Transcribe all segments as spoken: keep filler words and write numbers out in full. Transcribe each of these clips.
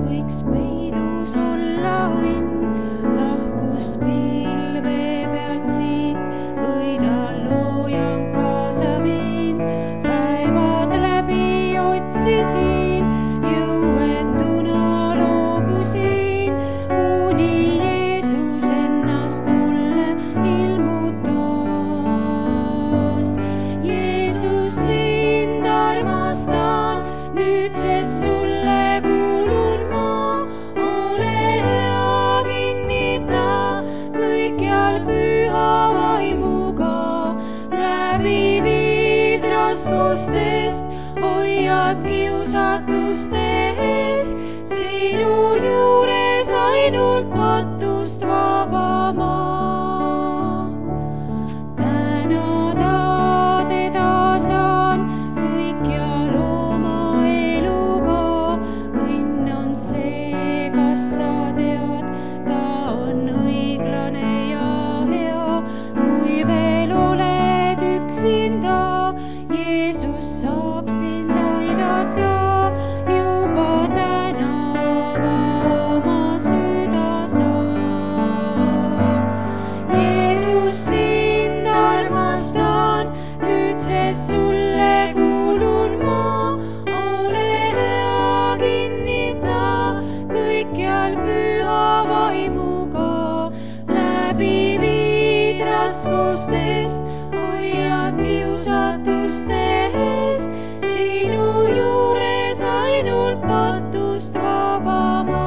võiks peidus olla õnn, lahkus pilve pealt siit, võida loojang kaasa viin, päevad läbi otsisin, jõuetuna loobusin, kuni Jeesus ennast mulle ilmutas. Jeesus, sind armastan, nüüdsest sulle kuulun ma, ole hea, kinnita kõikjal püha vaimuga, läbi viid raskustest, hoiad kiusatuste eest, sinu juures ainult patust vaba ma. Tänada teda saan kõikjal oma eluga, õnn on see, kas sa tead, ta on õiglane ja hea, kui veel oled üksinda, Jeesus saab sind aidata, juba tänava oma süda saa. Jeesus, sind armastan, nüüdsest sulle kuulun ma, ole hea, kinnita kõikjal püha vaimuga, läbi viid raskustest, hoiad kiusatuste eest, sinu juures ainult patust vaba ma.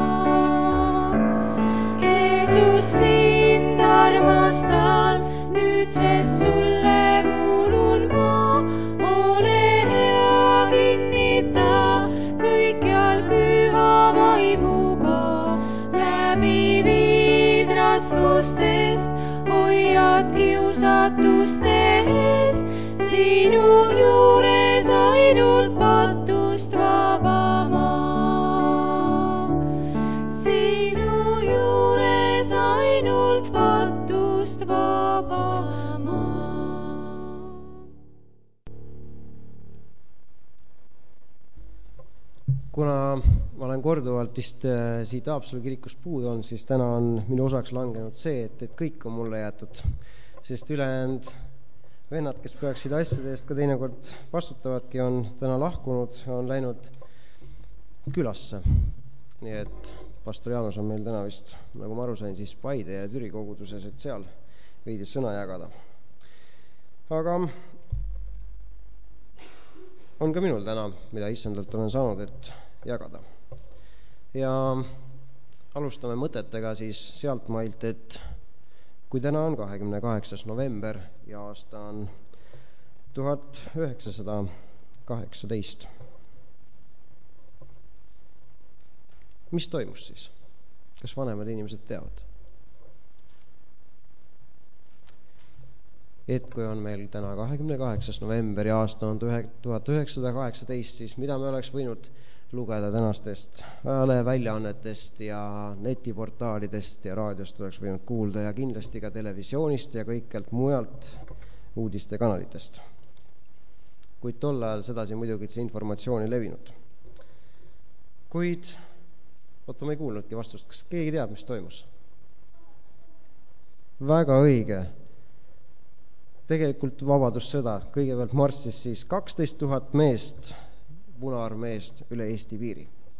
Jeesus, sind armastan, nüüdsest sulle kuulun ma, ole hea, kinnita kõikjal püha vaimuga, läbi viid raskustest, hoiad kiusatuste eest, sinu juures ainult patust vaba ma. Sinu juures ainult patust vaba ma. Kuna ma olen korduvalt vist siit Haapsalu kirikust puudu olnud, siis täna on minu osaks langenud see, et, et kõik on mulle jäetud, sest ülejäänud vennad, kes peaksid asjade eest ka teinekord vastutavadki, on täna lahkunud, on läinud külasse. Nii et pastor Jaanus on meil täna vist, nagu ma aru sain, siis Paide ja Türi koguduses, et seal veidi sõna jagada. Aga on ka minul täna, mida issandalt olen saanud, et jagada. Ja alustame mõtetega siis sealt mailt, et kui täna on kahekümne kaheksas november ja aasta on tuhat üheksasada kaheksateist. Mis toimus siis? Kas vanemad inimesed teavad? Et kui on meil täna kahekümne kaheksas november ja aasta on tuhat üheksasada kaheksateist, siis mida me oleks võinud lugeda tänastest väljaannetest ja netiportaalidest ja raadiost oleks võinud kuulda ja kindlasti ka televisioonist ja kõikjalt mujalt uudistekanalitest. Kuid tol ajal sedasi muidugi see informatsiooni levinud. Kuid, oota, ma ei kuulnudki vastust, kas keegi teab, mis toimus? Väga õige. Tegelikult vabadussõda, kõigepealt marssis siis kaksteist tuhat meest, Punaarmeest üle Eesti piiri.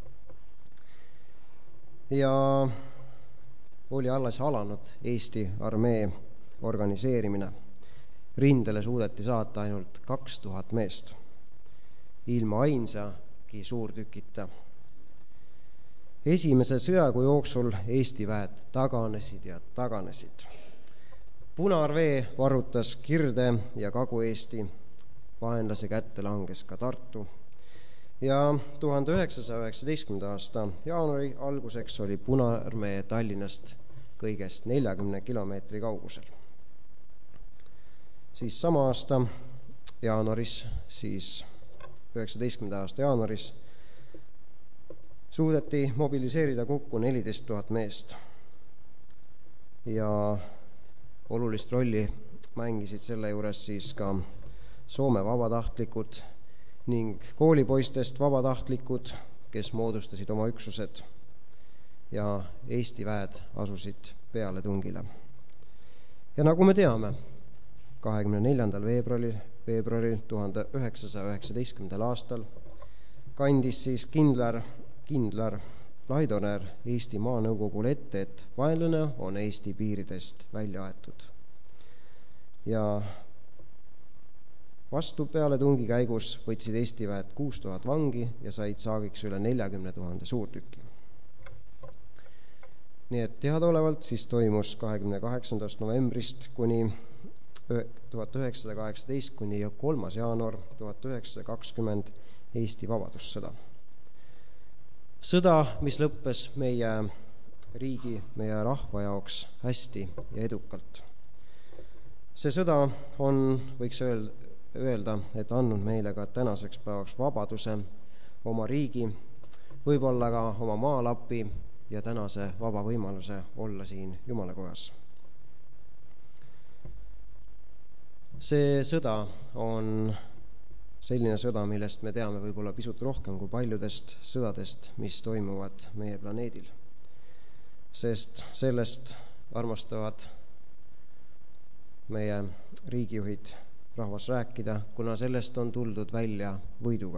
Ja oli alles alanud Eesti armee organiseerimine. Rindele suudeti saata ainult kaks tuhat meest, ilma ainsagi suurtükita. Esimese sõjaku jooksul Eesti väed taganesid ja taganesid. Punaarmee varutas Kirde ja Kagu-Eesti, vaenlase kätte langes ka Tartu. Ja tuhande üheksasaja üheksateistkümnenda aasta jaanuari alguseks oli Punaarmee Tallinnast kõigest neljakümne kilomeetri kaugusel. Siis sama aasta jaanuaris, siis üheksateistkümnenda aasta jaanuaris suudeti mobiliseerida kokku neliteist tuhat meest. Ja olulist rolli mängisid selle juures siis ka Soome vabatahtlikud ning koolipoistest vabatahtlikud, kes moodustasid oma üksused ja Eesti väed asusid pealetungile. Ja nagu me teame, kahekümne neljandal veebruaril, veebruaril tuhande üheksasaja üheksateistkümnendal aastal kandis siis kindlar, kindlar Laidoner Eesti Maanõukogule ette, et vaenlane on Eesti piiridest välja aetud. Ja vastu pealetungi käigus võtsid Eesti väed kuus tuhat vangi ja said saagiks üle neljakümne tuhande suurtüki. Nii et teadaolevalt siis toimus kahekümne kaheksandast novembrist kuni tuhat üheksasada kaheksateist kuni kolmas jaanuar tuhat üheksasada kakskümmend Eesti vabadussõda. Sõda, mis lõppes meie riigi, meie rahva jaoks hästi ja edukalt. See sõda on, võiks öelda, et andnud meile ka tänaseks päevaks vabaduse, oma riigi, võib-olla ka oma maalapi ja tänase vaba võimaluse olla siin Jumalakojas. See sõda on selline sõda, millest me teame võib-olla pisut rohkem kui paljudest sõdadest, mis toimuvad meie planeedil. Sest sellest armastavad meie riigijuhid rahvas rääkida, kuna sellest on tuldud välja võiduga.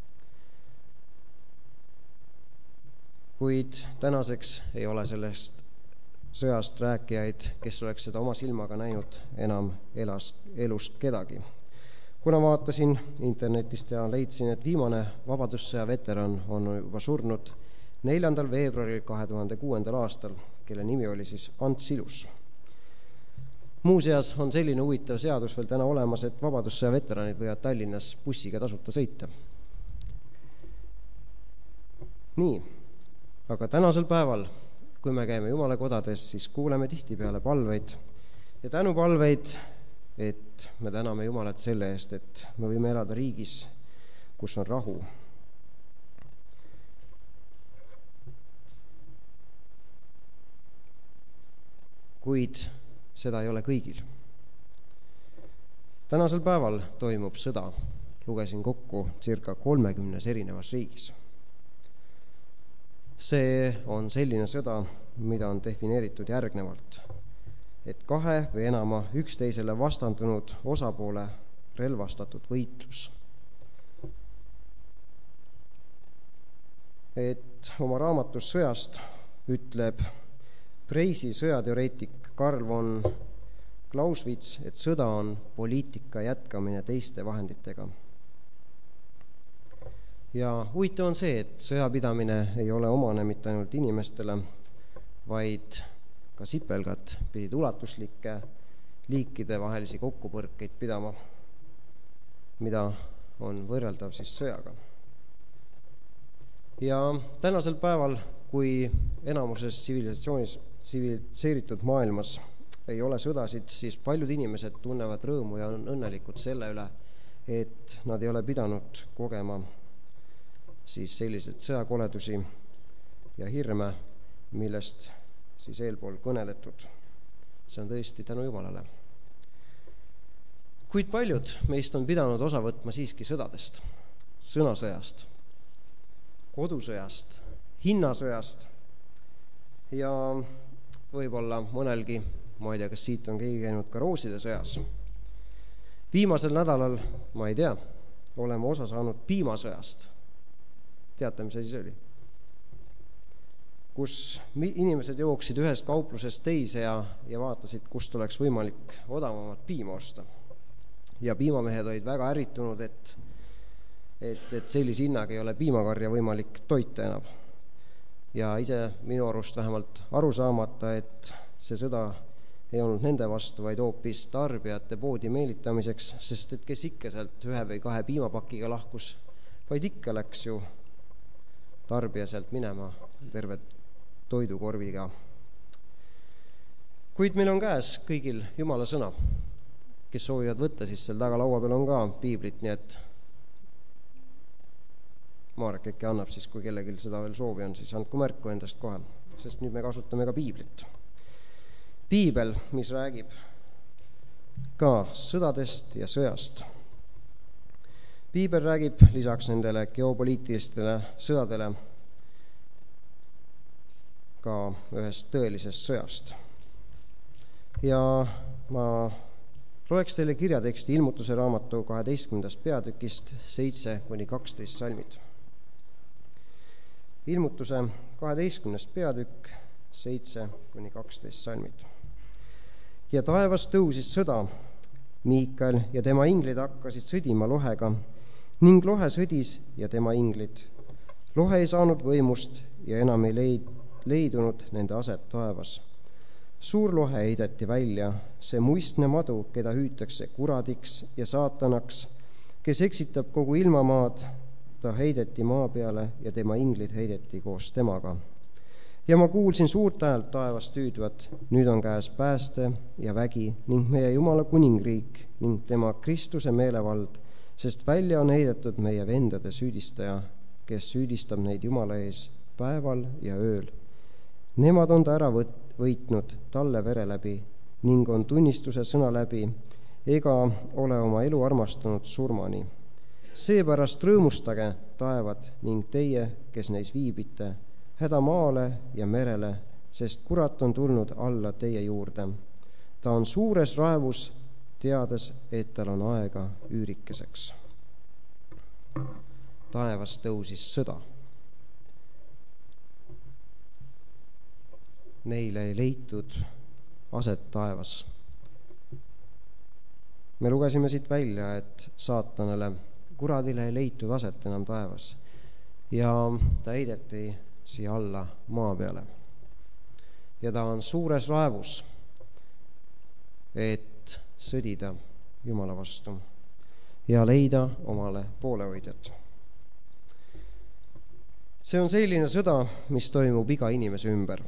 Kuid tänaseks ei ole sellest sõjast rääkijaid, kes oleks seda oma silmaga näinud, enam elas, elust kedagi. Kuna vaatasin internetist ja leidsin, et viimane vabadussõja veteran on juba surnud neljandal veebruaril kahe tuhande kuuendal aastal, kelle nimi oli siis Ants Ilus. Muuseas on selline huvitav seadus veel täna olemas, et vabadussõja veteranid võivad Tallinnas bussiga tasuta sõita. Nii, aga tänasel päeval, kui me käime Jumala kodades, siis kuuleme tihtipeale palveid ja tänupalveid, et me täname Jumalat selle eest, et me võime elada riigis, kus on rahu. Kuid seda ei ole kõigil. Tänasel päeval toimub sõda, lugesin kokku circa kolmekümnes erinevas riigis. See on selline sõda, mida on defineeritud järgnevalt, et kahe või enama üksteisele vastandunud osapoole relvastatud võitlus. Et oma raamatus sõjast ütleb Preisi sõjateoreetik Karl von Clausewitz, et sõda on poliitika jätkamine teiste vahenditega. Ja huvitav on see, et sõjapidamine ei ole omane mitte ainult inimestele, vaid ka sipelgad pidid ulatuslikke liikide vahelisi kokkupõrkeid pidama, mida on võrreldav siis sõjaga. Ja tänasel päeval, kui enamuses tsivilisatsioonis, tsiviliseeritud maailmas ei ole sõdasid, siis paljud inimesed tunnevad rõõmu ja on õnnelikud selle üle, et nad ei ole pidanud kogema siis sellised sõjakoledusi ja hirme, millest siis eelpool kõneletud. See on tõesti tänu Jumalale. Kuid paljud meist on pidanud osa võtma siiski sõdadest, sõnasõjast, kodusõjast, hinnasõjast ja võib-olla mõnelgi, ma ei tea, kas siit on keegi käinud ka rooside sõjas. Viimasel nädalal, ma ei tea, oleme osa saanud piimasõjast. Teate, mis asi see oli? Kus inimesed jooksid ühest kauplusest teise ja, ja vaatasid, kust oleks võimalik odavamat piima osta. Ja piimamehed olid väga ärritunud, et, et, et sellise hinnaga ei ole piimakarja võimalik toita enam. Ja ise minu arust vähemalt aru saamata, et see sõda ei olnud nende vastu, vaid hoopis tarbijate poodi meelitamiseks, sest et kes ikka sealt ühe või kahe piimapakiga lahkus, vaid ikka läks ju tarbija sealt minema terve toidukorviga. Kuid meil on käes kõigil Jumala sõna, kes soovivad võtta, siis seal taga laua peal on ka piiblit, nii et Marek äkki annab siis, kui kellelgi seda veel soovi on, siis andku märku endast kohe, sest nüüd me kasutame ka piiblit. Piibel, mis räägib ka sõdadest ja sõjast. Piibel räägib lisaks nendele geopoliitilistele sõdadele ka ühest tõelisest sõjast. Ja ma loeks teile kirjateksti Ilmutuse raamatu kaheteistkümnendast peatükist seitse kuni kaksteist salmid. Ilmutuse kaheteistkümnes peatükk, seitse kuni kaksteist salmid. Ja taevas tõusis sõda, Miikael ja tema inglid hakkasid sõdima lohega, ning lohe sõdis ja tema inglid. Lohe ei saanud võimust ja enam ei leid, leidunud nende aset taevas. Suur lohe heideti välja, see muistne madu, keda hüütakse kuradiks ja saatanaks, kes eksitab kogu ilmamaad, ta heideti maa peale ja tema inglid heideti koos temaga. Ja ma kuulsin suurt häält taevast hüüdvat, nüüd on käes pääste ja vägi ning meie Jumala kuningriik ning tema Kristuse meelevald, sest välja on heidetud meie vendade süüdistaja, kes süüdistab neid Jumala ees päeval ja ööl. Nemad on ta ära võitnud talle vere läbi ning on tunnistuse sõna läbi, ega ole oma elu armastanud surmani. Seepärast rõõmustage, taevad, ning teie, kes neis viibite, häda maale ja merele, sest kurat on tulnud alla teie juurde. Ta on suures raevus, teades, et tal on aega üürikeseks. Taevas tõusis sõda. Neile ei leitud aset taevas. Me lugesime siit välja, et saatanale, kuradile ei leitud aset enam taevas ja ta heideti siia alla maa peale. Ja ta on suures raevus, et sõdida Jumala vastu ja leida omale poolehoidjat. See on selline sõda, mis toimub iga inimese ümber.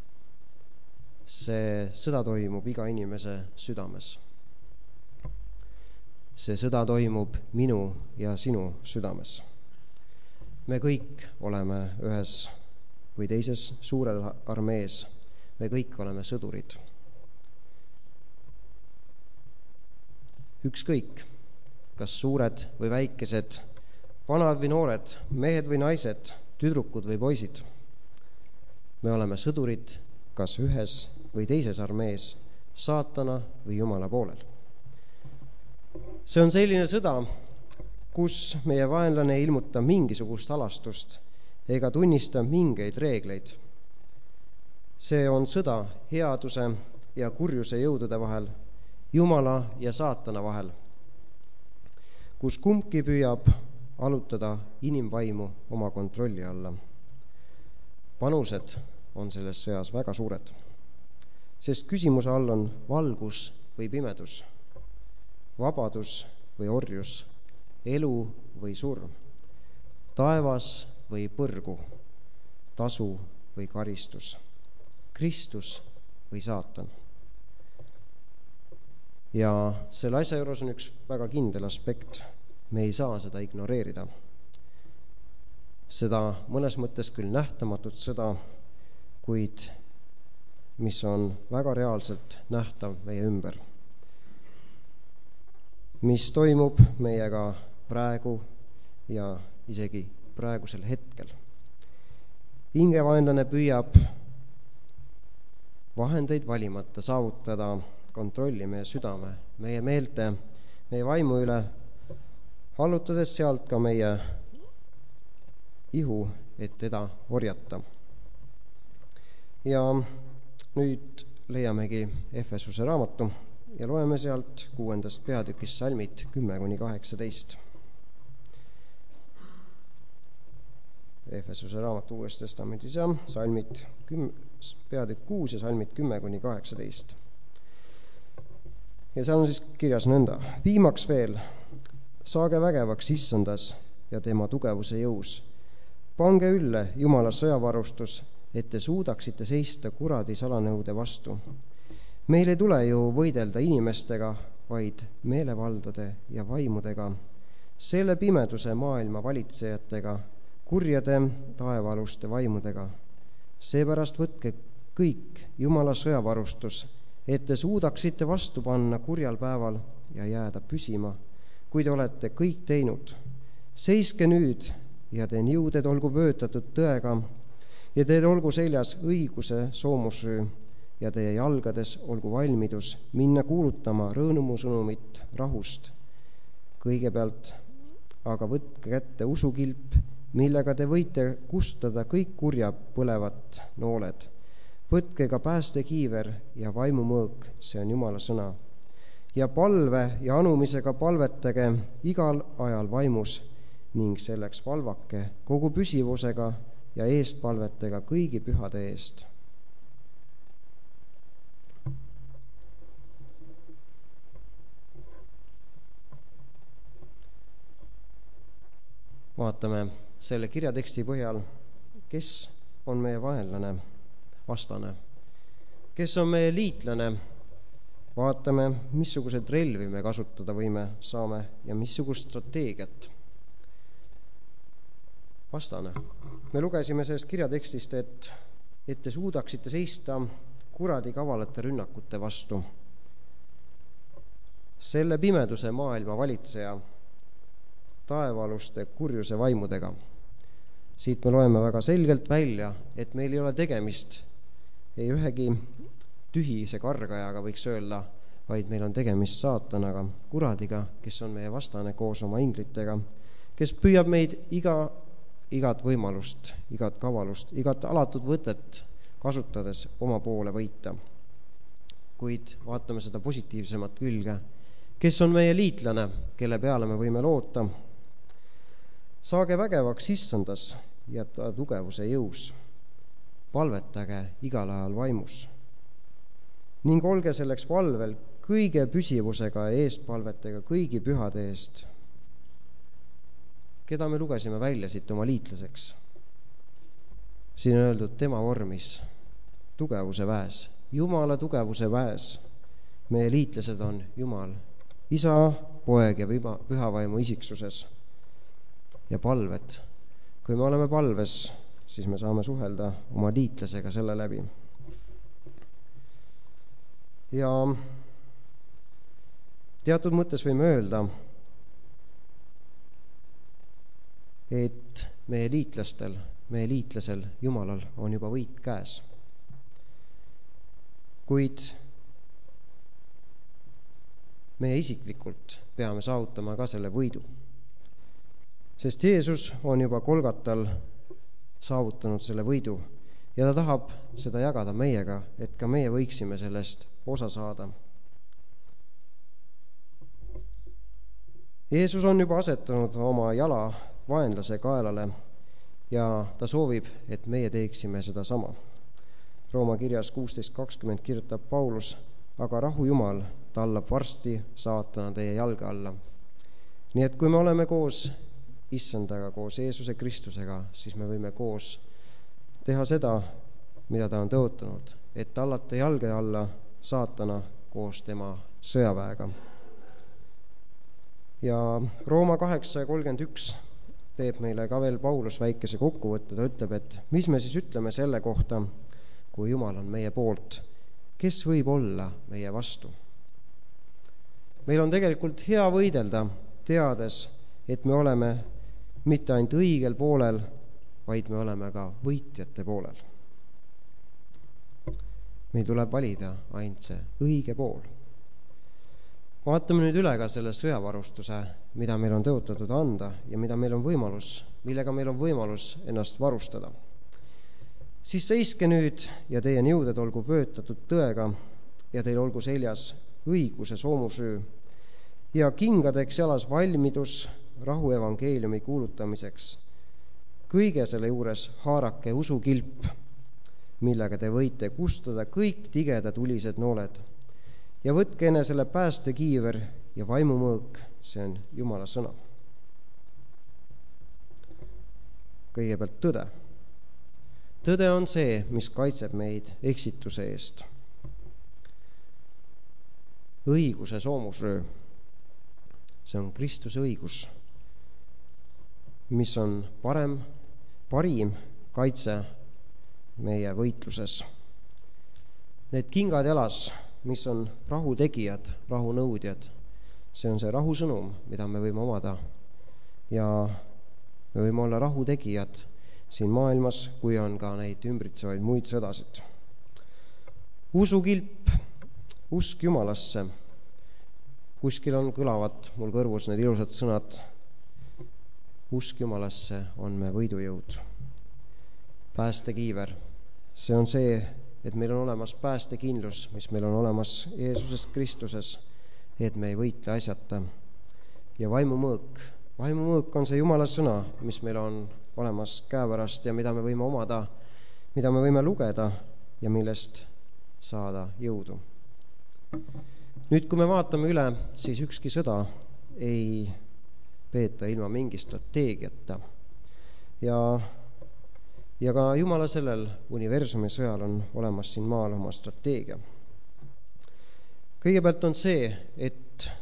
See sõda toimub iga inimese südames. See sõda toimub minu ja sinu südames. Me kõik oleme ühes või teises suurel armees. Me kõik oleme sõdurid. Ükskõik, kas suured või väikesed, vanad või noored, mehed või naised, tüdrukud või poisid. Me oleme sõdurid kas ühes või teises armees, saatana või Jumala poolel. See on selline sõda, kus meie vaenlane ei ilmuta mingisugust alastust ega tunnista mingeid reegleid. See on sõda headuse ja kurjuse jõudude vahel, Jumala ja saatana vahel, kus kumbki püüab allutada inimvaimu oma kontrolli alla. Panused on selles sõjas väga suured, sest küsimuse all on valgus või pimedus, vabadus või orjus, elu või surm, taevas või põrgu, tasu või karistus, Kristus või saatan. Ja selle asja juures on üks väga kindel aspekt. Me ei saa seda ignoreerida. Seda mõnes mõttes küll nähtamatut sõda, kuid mis on väga reaalselt nähtav meie ümber. Mis toimub meiega praegu ja isegi praegusel hetkel. Hingevaenlane püüab vahendeid valimata saavutada kontrolli meie südame, meie meelte, meie vaimu üle, allutades sealt ka meie ihu, et teda orjata. Ja nüüd leiamegi Efesuse raamatu ja loeme sealt kuuendast peatükist salmid kümme kuni kaheksateist. Efesuse raamatu uuest testamendis ja salmid küm, peatükk kuus ja salmid kümme kuni kaheksateist. Ja seal on siis kirjas nõnda. Viimaks veel, saage vägevaks issandas ja tema tugevuse jõus. Pange ülle Jumala sõjavarustus, et te suudaksite seista kuradi salanõude vastu. Meil ei tule ju võidelda inimestega, vaid meelevaldade ja vaimudega, selle pimeduse maailma valitsejatega, kurjade taevaaluste vaimudega. Seepärast võtke kõik Jumala sõjavarustus, et te suudaksite vastu panna kurjal päeval ja jääda püsima, kui te olete kõik teinud. Seiske nüüd ja teie niuded olgu vöötatud tõega ja teil olgu seljas õiguse soomusrüü ja teie jalgades olgu valmidus minna kuulutama rõõmusõnumit rahust. Kõigepealt aga võtke kätte usukilp, millega te võite kustutada kõik kurja põlevat nooled. Võtke ka päästekiiver ja vaimumõõk, see on Jumala sõna. Ja palve ja anumisega palvetage igal ajal vaimus ning selleks valvake kogu püsivusega ja eestpalvetega kõigi pühade eest. Vaatame selle kirjateksti põhjal, kes on meie vaenlane, vastane, kes on meie liitlane. Vaatame, missugused relvi me kasutada võime, saame ja missugust strateegiat. Vastane. Me lugesime sellest kirjatekstist, et, et te suudaksite seista kuradi kavalate rünnakute vastu. Selle pimeduse maailma valitseja taevaaluste kurjuse vaimudega. Siit me loeme väga selgelt välja, et meil ei ole tegemist ei ühegi tühise kargajaga, võiks öelda, vaid meil on tegemist saatanaga, kuradiga, kes on meie vastane koos oma inglitega, kes püüab meid iga, igat võimalust, igat kavalust, igat alatud võtet kasutades oma poole võita. Kuid vaatame seda positiivsemat külge, kes on meie liitlane, kelle peale me võime loota. Saage vägevaks issandas ja ta tugevuse jõus. Palvetage igal ajal vaimus. Ning olge selleks valvel kõige püsivusega ja eestpalvetega kõigi pühade eest. Keda me lugesime välja siit oma liitlaseks? Siin on öeldud tema vormis tugevuse väes, Jumala tugevuse väes. Meie liitlased on Jumal, Isa, Poeg ja Pühavaimu isiksuses. Ja palved. Kui me oleme palves, siis me saame suhelda oma liitlasega selle läbi. Ja teatud mõttes võime öelda, et meie liitlastel, meie liitlasel Jumalal on juba võit käes. Kuid meie isiklikult peame saavutama ka selle võidu. Sest Jeesus on juba Golgatal saavutanud selle võidu ja ta tahab seda jagada meiega, et ka meie võiksime sellest osa saada. Jeesus on juba asetanud oma jala vaenlase kaelale ja ta soovib, et meie teeksime seda sama. Rooma kirjas kuusteist kakskümmend kirjutab Paulus, aga rahu Jumal tallab varsti saatana teie jalge alla. Nii et kui me oleme koos issandaga, koos Jeesuse Kristusega, siis me võime koos teha seda, mida ta on tõotanud, et tallata jalge alla saatana koos tema sõjaväega. Ja Rooma kaheksa kolmkümmend üks teeb meile ka veel Paulus väikese kokkuvõtte, ta ütleb, et mis me siis ütleme selle kohta, kui Jumal on meie poolt, kes võib olla meie vastu. Meil on tegelikult hea võidelda, teades, et me oleme mitte ainult õigel poolel, vaid me oleme ka võitjate poolel. Meil tuleb valida ainult see õige pool. Vaatame nüüd üle ka selle sõjavarustuse, mida meil on tõotatud anda ja mida meil on võimalus, millega meil on võimalus ennast varustada. Siis seiske nüüd ja teie niuded olgu vöötatud tõega ja teil olgu seljas õiguse soomusrüü ja kingadeks jalas valmidus rahu evangeeliumi kuulutamiseks. Kõige selle juures haarake usukilp, millega te võite kustutada kõik tigedad tulised nooled ja võtke enne selle päästekiiver ja vaimumõõk, see on Jumala sõna. Kõigepealt tõde. Tõde on see, mis kaitseb meid eksituse eest. Õiguse soomusröö, see on Kristuse õigus, mis on parem, parim kaitse meie võitluses. Need kingad jalas, mis on rahutegijad, rahunõudjad, see on see rahusõnum, mida me võime omada. Ja me võime olla rahutegijad siin maailmas, kui on ka neid ümbritsevaid muid sõdasid. Usukilp, usk Jumalasse. Kuskil on kõlavad mul kõrvus need ilusad sõnad. Usk Jumalasse on me võidujõud. Päästekiiver. See on see, et meil on olemas päästekindlus, mis meil on olemas Jeesusest Kristuses, et me ei võitle asjata. Ja vaimumõõk. Vaimumõõk on see Jumala sõna, mis meil on olemas käepärast ja mida me võime omada, mida me võime lugeda ja millest saada jõudu. Nüüd, kui me vaatame üle, siis ükski sõda ei peeta ilma mingi strateegiata. Ja, ja ka Jumala sellel universumi sõjal on olemas siin maal oma strateegia. Kõigepealt on see, et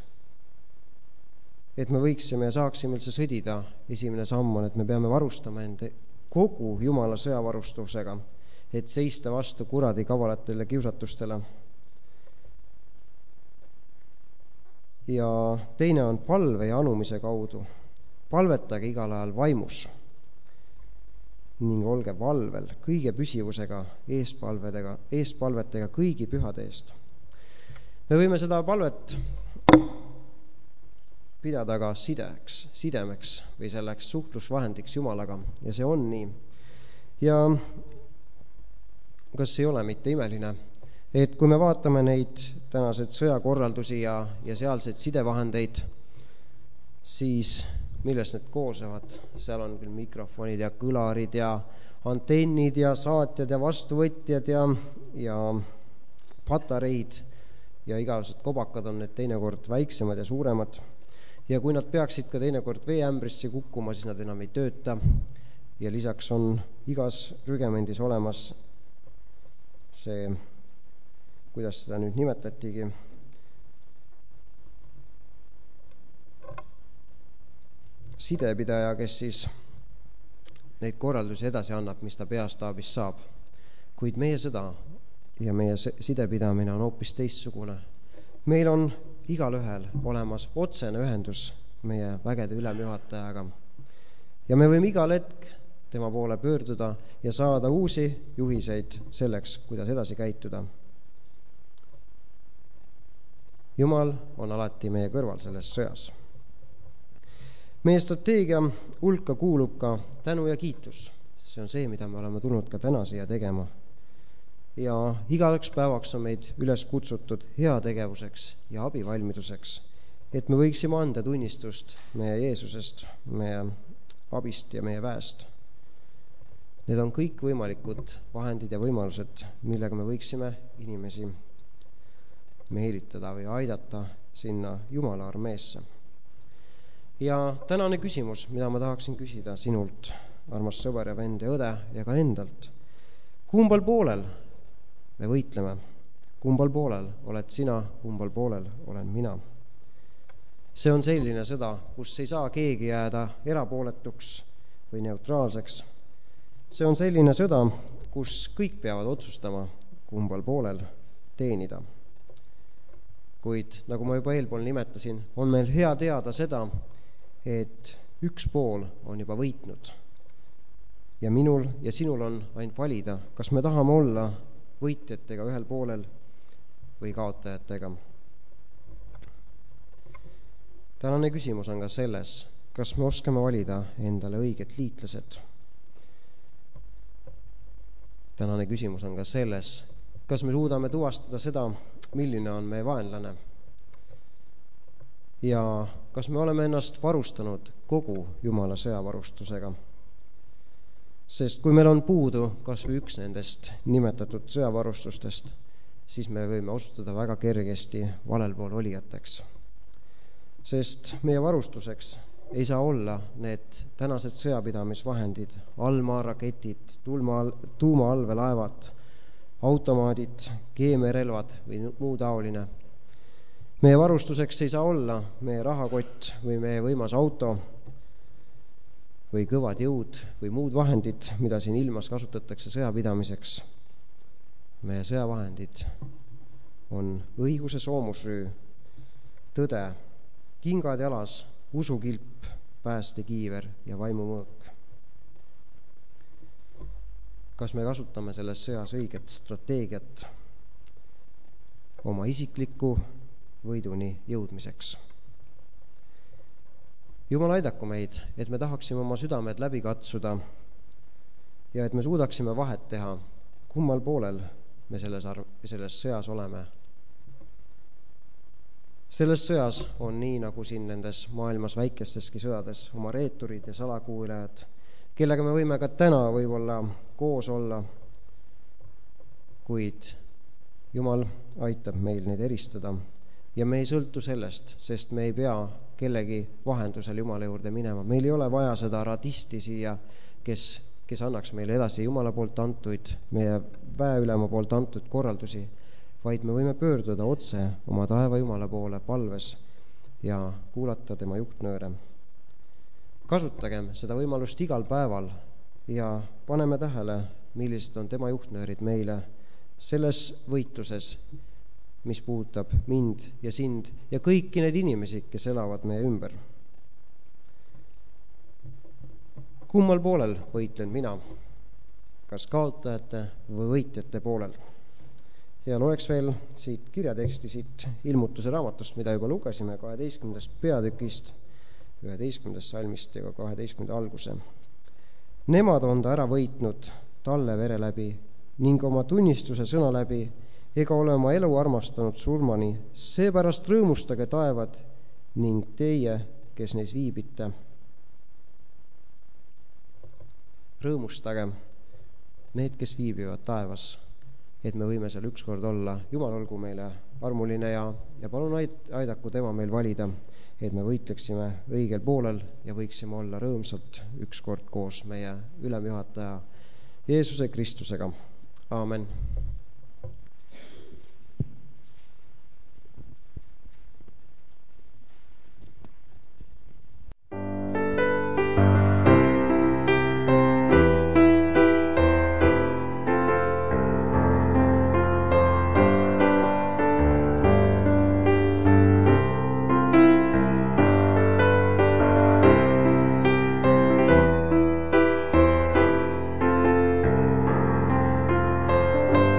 et me võiksime ja saaksime üldse sõdida. Esimene samm on, et me peame varustama enda kogu Jumala sõjavarustusega, et seista vastu kuradi kavalatele kiusatustele. Ja teine on palve ja anumise kaudu. Palvetage igal ajal vaimus ning olge valvel kõige püsivusega, eespalvedega, eespalvetega kõigi pühade eest. Me võime seda palvet pidada ka sideks, sidemeks või selleks suhtlusvahendiks Jumalaga ja see on nii. Ja kas ei ole mitte imeline, et kui me vaatame neid tänaseid sõjakorraldusi ja, ja sealseid sidevahendeid, siis millest need koosnevad? Seal on küll mikrofonid ja kõlarid ja antennid ja saatjad ja vastuvõtjad ja, ja patareid ja igasugused kobakad on need teinekord väiksemad ja suuremad. Ja kui nad peaksid ka teinekord veeämbrisse kukkuma, siis nad enam ei tööta. Ja lisaks on igas rügemendis olemas see, kuidas seda nüüd nimetatigi, sidepidaja, kes siis neid korraldusi edasi annab, mis ta peastaabis saab. Kuid meie sõda ja meie sidepidamine on hoopis teistsugune. Meil on igal ühel olemas otsene ühendus meie vägede ülemjuhatajaga. Ja me võime igal hetk tema poole pöörduda ja saada uusi juhiseid selleks, kuidas edasi käituda. Jumal on alati meie kõrval selles sõjas. Meie strateegia hulka kuulub ka tänu ja kiitus. See on see, mida me oleme tulnud ka täna siia tegema. Ja igaks päevaks on meid üles kutsutud heategevuseks ja abivalmiduseks, et me võiksime anda tunnistust meie Jeesusest, meie abist ja meie väest. Need on kõik võimalikud vahendid ja võimalused, millega me võiksime inimesi meelitada või aidata sinna Jumala armeesse. Ja tänane küsimus, mida ma tahaksin küsida sinult, armas sõber ja vend ja õde ja ka endalt. Kumbal poolel me võitleme? Kumbal poolel oled sina, kumbal poolel olen mina? See on selline sõda, kus ei saa keegi jääda erapooletuks või neutraalseks. See on selline sõda, kus kõik peavad otsustama, kumbal poolel teenida. Kuid, nagu ma juba eelpool nimetasin, on meil hea teada seda, et üks pool on juba võitnud. Ja minul ja sinul on ainult valida, kas me tahame olla võitjatega ühel poolel või kaotajatega. Tänane küsimus on ka selles, kas me oskame valida endale õiged liitlased. Tänane küsimus on ka selles, kas me suudame tuvastada seda, milline on meie vaenlane. Ja kas me oleme ennast varustanud kogu Jumala sõjavarustusega. Sest kui meil on puudu kas või üks nendest nimetatud sõjavarustustest, siis me võime osutuda väga kergesti valel pool olijateks. Sest meie varustuseks ei saa olla need tänased sõjapidamisvahendid, allmaaraketid, tuumaallvelaevad, automaadid, keemiarelvad või muu taoline. Meie varustuseks ei saa olla meie rahakott või meie võimas auto või kõvad jõud või muud vahendid, mida siin ilmas kasutatakse sõjapidamiseks. Meie sõjavahendid on õiguse soomusrüü, tõde kingad jalas, usukilp, päästekiiver ja vaimumõõk. Kas me kasutame selles sõjas õiget strateegiat oma isikliku võiduni jõudmiseks? Jumal aidaku meid, et me tahaksime oma südamed läbi katsuda ja et me suudaksime vahet teha, kummal poolel me selles, arv, selles sõjas oleme. Selles sõjas on nii, nagu siin nendes maailmas väikesteski sõdades oma reeturid ja salakuulajad, kellega me võime ka täna võib-olla koos olla, kuid Jumal aitab meil neid eristada ja me ei sõltu sellest, sest me ei pea kellegi vahendusel Jumala juurde minema. Meil ei ole vaja seda radisti siia, kes, kes annaks meile edasi Jumala poolt antuid, meie väeülema poolt antud korraldusi, vaid me võime pöörduda otse oma taeva Jumala poole palves ja kuulata tema juhtnööre. Kasutagem seda võimalust igal päeval ja paneme tähele, millised on tema juhtnöörid meile selles võitluses, mis puudutab mind ja sind ja kõiki neid inimesi, kes elavad meie ümber. Kummal poolel võitlen mina, kas kaotajate või võitjate poolel? Ja loeks veel siit kirjateksti, siit ilmutuse raamatust, mida juba lugesime, kaheteistkümnendast peatükist, üheteistkümnendast salmist ja ka kaheteistkümnenda alguse. Nemad on ta ära võitnud talle vere läbi ning oma tunnistuse sõna läbi ega ole oma elu armastanud surmani. Seepärast rõõmustage taevad ning teie, kes neis viibite. Rõõmustage need, kes viibivad taevas, et me võime seal ükskord olla. Jumal olgu meile armuline ja, ja palun aidaku tema meil valida, et me võitleksime õigel poolel ja võiksime olla rõõmsalt ükskord koos meie ülemjuhataja Jeesuse Kristusega. Aamen. Thank you.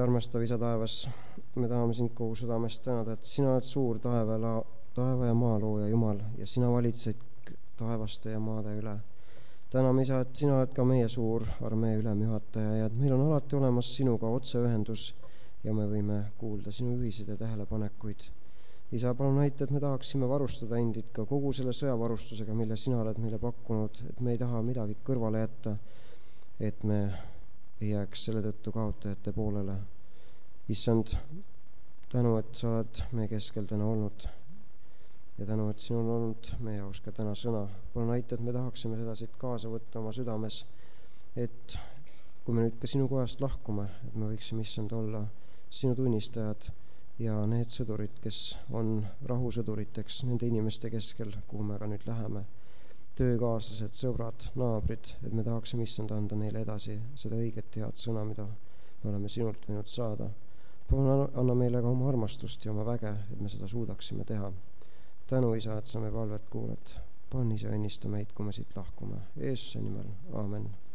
armastav Isa taevas, me tahame sind kogu südamest tänada, et sina oled suur taeva, taeva ja maa looja Jumal ja sina valitsed taevaste ja maade üle. Täname Isa, et sina oled ka meie suur armee ülemjuhataja ja et meil on alati olemas sinuga otseühendus ja me võime kuulda sinu juhiseid ja tähelepanekuid. Isa, palun aita, et me tahaksime varustada endid ka kogu selle sõjavarustusega, mille sina oled meile pakkunud, et me ei taha midagi kõrvale jätta, et me ei jääks selle tõttu kaotajate poolele. Issand, tänu, et sa oled meie keskel täna olnud ja tänu, et siin on olnud meie jaoks ka täna sõna. Palun aita, et me tahaksime seda siit kaasa võtta oma südames, et kui me nüüd ka sinu kohast lahkume, et me võiksime, issand, olla sinu tunnistajad ja need sõdurid, kes on rahusõduriteks nende inimeste keskel, kuhu me ka nüüd läheme. Töökaaslased, sõbrad, naabrid, et me tahaksime, issand, anda neile edasi seda õiget head sõna, mida me oleme sinult võinud saada. Palun anna meile ka oma armastust ja oma väge, et me seda suudaksime teha. Tänu, Isa, et sa me palvet kuulad. Pane ise õnnista meid, kui me siit lahkume. Jeesuse nimel. Aamen.